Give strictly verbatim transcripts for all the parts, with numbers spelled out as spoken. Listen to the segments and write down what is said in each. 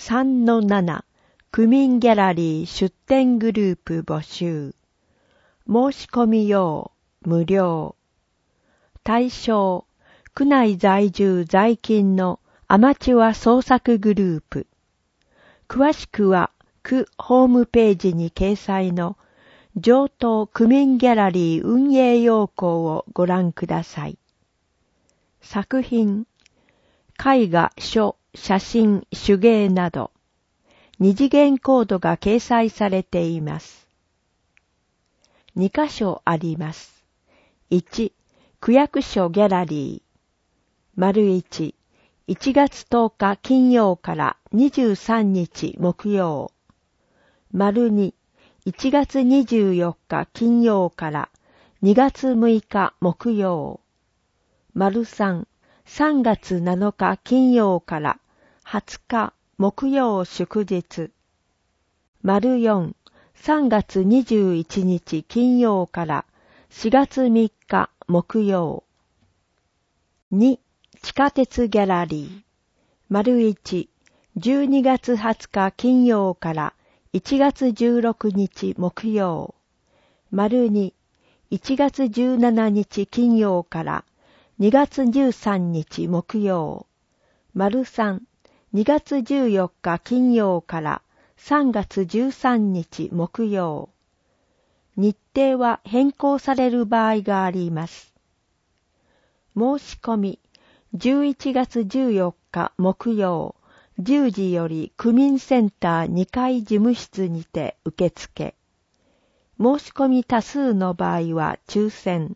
さんのなな 区民ギャラリー出店グループ募集。申し込み用無料。対象、区内在住在勤のアマチュア創作グループ。詳しくは区ホームページに掲載の上東区民ギャラリー運営要項をご覧ください。作品、絵画、書、写真、手芸など、二次元コードが掲載されています。にかしょあります。いち、区役所ギャラリー。丸いち、いちがつとおか金曜からにじゅうさんにち木曜。丸に、いちがつにじゅうよっか金曜からにがつむいか木曜。丸さん、さんがつなのか金曜からはつか木曜祝日。丸よん、さんがつにじゅういちにち金曜からしがつみっか木曜。に、地下鉄ギャラリー。丸いち、じゅうにがつはつか金曜からいちがつじゅうろくにち木曜。丸に、いちがつじゅうしちにち金曜からにがつじゅうさんにち木曜。丸さん、にがつじゅうよっか金曜からさんがつじゅうさんにち木曜。日程は変更される場合があります。申し込み、じゅういちがつじゅうよっか木曜、じゅうじより区民センターにかい事務室にて受付。申し込み多数の場合は抽選。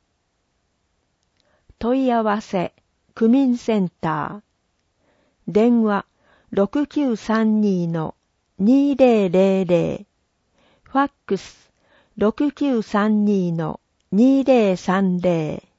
問い合わせ、区民センター。電話 ろくきゅうさんに のにせんファックス ろくきゅうさんに のにせんさんじゅう